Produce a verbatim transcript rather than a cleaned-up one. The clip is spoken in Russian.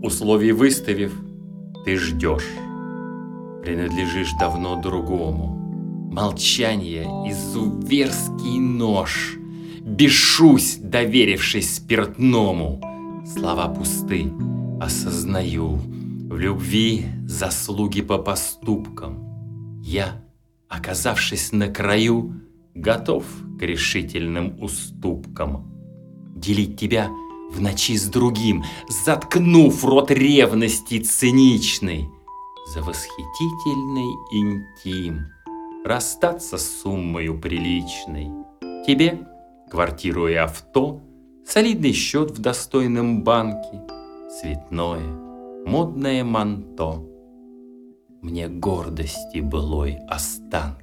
Условий выставив, ты ждешь. Принадлежишь давно другому. Молчание — изуверский нож. Бешусь, доверившись спиртному. Слова пусты, осознаю. В любви заслуги по поступкам. Я, оказавшись на краю, готов к решительным уступкам. Делить тебя в ночи с другим, заткнув рот ревности циничной, за восхитительный интим расстаться с суммою приличной. Тебе квартиру и авто, солидный счет в достойном банке, цветное модное манто. Мне гордости былой останки.